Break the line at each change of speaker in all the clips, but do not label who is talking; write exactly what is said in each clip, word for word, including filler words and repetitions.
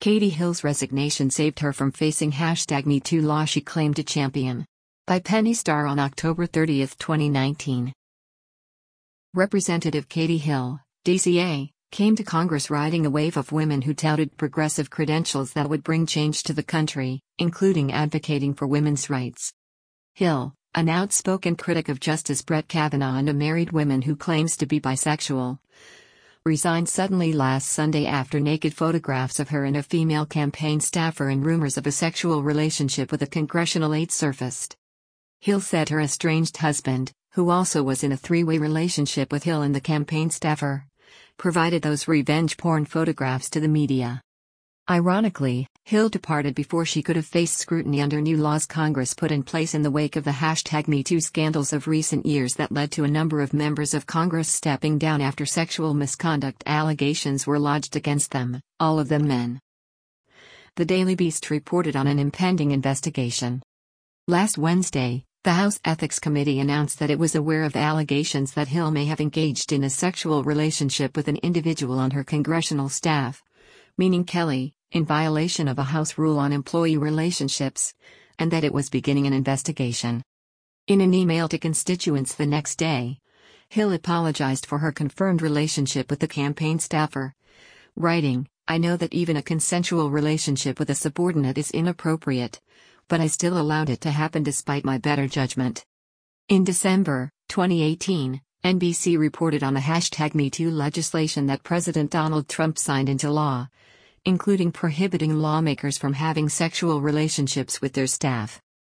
Katie Hill's resignation saved her from facing hashtag MeToo law she claimed to champion. By Penny Starr on October thirtieth, twenty nineteen. Representative Katie Hill, D C A, came to Congress riding a wave of women who touted progressive credentials that would bring change to the country, including advocating for women's rights. Hill, an outspoken critic of Justice Brett Kavanaugh and a married woman who claims to be bisexual, resigned suddenly last Sunday after naked photographs of her and a female campaign staffer and rumors of a sexual relationship with a congressional aide surfaced. Hill said her estranged husband, who also was in a three-way relationship with Hill and the campaign staffer, provided those revenge porn photographs to the media. Ironically, Hill departed before she could have faced scrutiny under new laws Congress put in place in the wake of the hashtag MeToo scandals of recent years that led to a number of members of Congress stepping down after sexual misconduct allegations were lodged against them, all of them men. The Daily Beast reported on an impending investigation. Last Wednesday, the House Ethics Committee announced that it was aware of allegations that Hill may have engaged in a sexual relationship with an individual on her congressional staff, meaning Kelly, in violation of a House rule on employee relationships, and that it was beginning an investigation. In an email to constituents the next day, Hill apologized for her confirmed relationship with the campaign staffer, writing, "I know that even a consensual relationship with a subordinate is inappropriate, but I still allowed it to happen despite my better judgment." In December twenty eighteen, N B C reported on the hashtag MeToo legislation that President Donald Trump signed into law, including prohibiting lawmakers from having sexual relationships with their staff.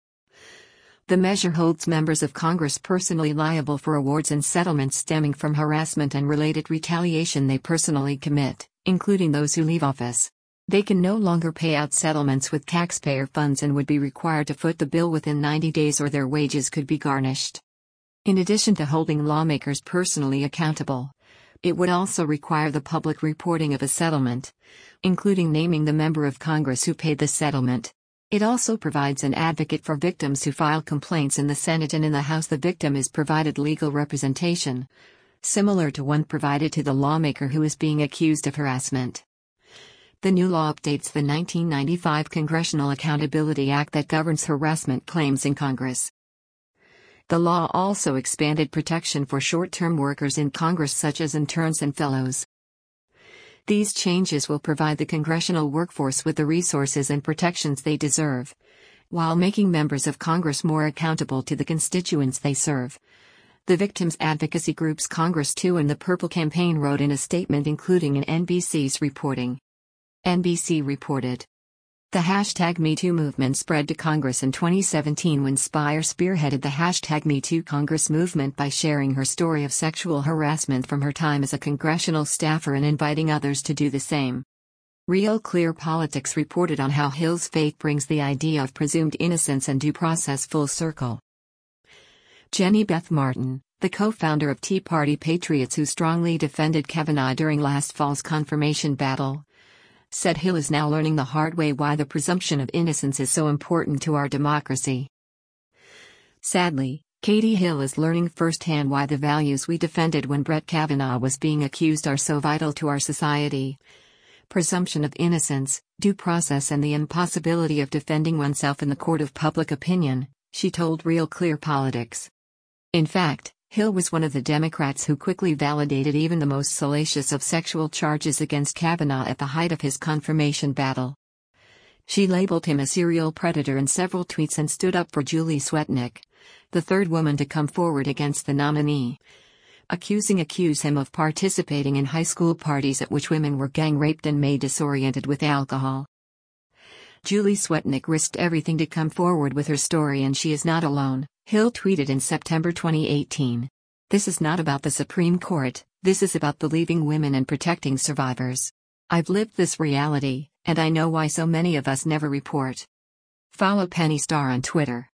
The measure holds members of Congress personally liable for awards and settlements stemming from harassment and related retaliation they personally commit, including those who leave office. They can no longer pay out settlements with taxpayer funds and would be required to foot the bill within ninety days or their wages could be garnished. In addition to holding lawmakers personally accountable, it would also require the public reporting of a settlement, including naming the member of Congress who paid the settlement. It also provides an advocate for victims who file complaints in the Senate, and in the House the victim is provided legal representation, similar to one provided to the lawmaker who is being accused of harassment. The new law updates the nineteen ninety-five Congressional Accountability Act that governs harassment claims in Congress. The law also expanded protection for short-term workers in Congress such as interns and fellows. These changes will provide the congressional workforce with the resources and protections they deserve, while making members of Congress more accountable to the constituents they serve. The victims' advocacy groups Congress two and the Purple Campaign wrote in a statement including in N B C's reporting. N B C reported. The hashtag MeToo movement spread to Congress in twenty seventeen when Spire spearheaded the hashtag MeToo Congress movement by sharing her story of sexual harassment from her time as a congressional staffer and inviting others to do the same. Real Clear Politics reported on how Hill's fate brings the idea of presumed innocence and due process full circle. Jenny Beth Martin, the co-founder of Tea Party Patriots who strongly defended Kavanaugh during last fall's confirmation battle, said Hill is now learning the hard way why the presumption of innocence is so important to our democracy. Sadly, Katie Hill is learning firsthand why the values we defended when Brett Kavanaugh was being accused are so vital to our society. Presumption of innocence, due process, and the impossibility of defending oneself in the court of public opinion, she told Real Clear Politics. In fact, Hill was one of the Democrats who quickly validated even the most salacious of sexual charges against Kavanaugh at the height of his confirmation battle. She labeled him a serial predator in several tweets and stood up for Julie Swetnick, the third woman to come forward against the nominee, accusing accuse him of participating in high school parties at which women were gang raped and made disoriented with alcohol. Julie Swetnick risked everything to come forward with her story, and she is not alone, Hill tweeted in September twenty eighteen. This is not about the Supreme Court, this is about believing women and protecting survivors. I've lived this reality, and I know why so many of us never report. Follow Penny Starr on Twitter.